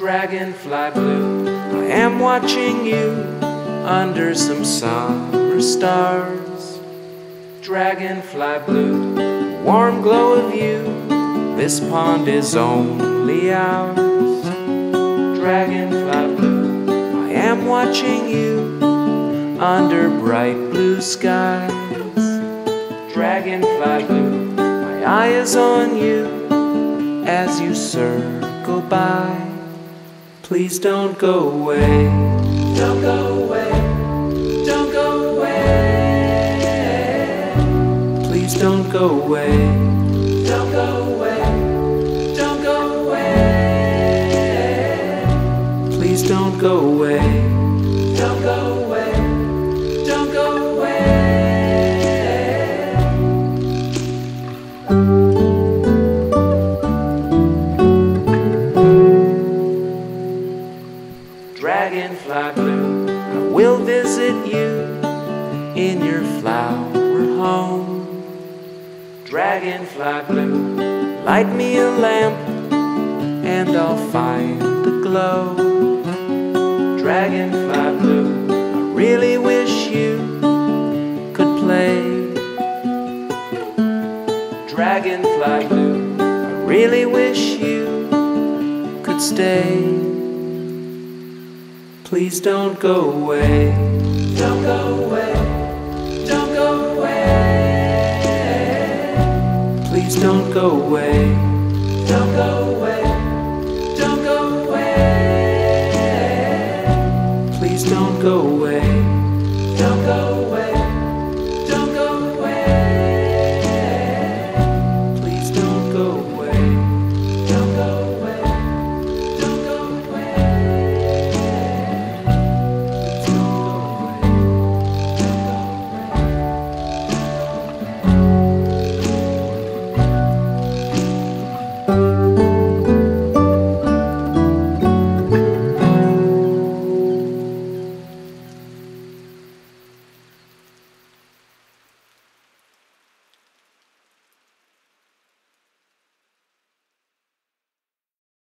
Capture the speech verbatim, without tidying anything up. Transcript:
Dragonfly blue, I am watching you under some summer stars. Dragonfly blue, warm glow of you, this pond is only ours. Dragonfly blue, I am watching you under bright blue skies. Dragonfly blue, my eye is on you as you circle by. Please don't go away, don't go away, don't go away. Please don't go away, don't go away, don't go away. Please don't go away, don't go away, don't go away. Dragonfly blue, I will visit you in your flower home. Dragonfly blue, light me a lamp and I'll find the glow. Dragonfly blue, I really wish you could play. Dragonfly blue, I really wish you could stay. Please don't go away, don't go away, don't go away. Please don't go away, don't go away, don't go away. Please don't go away.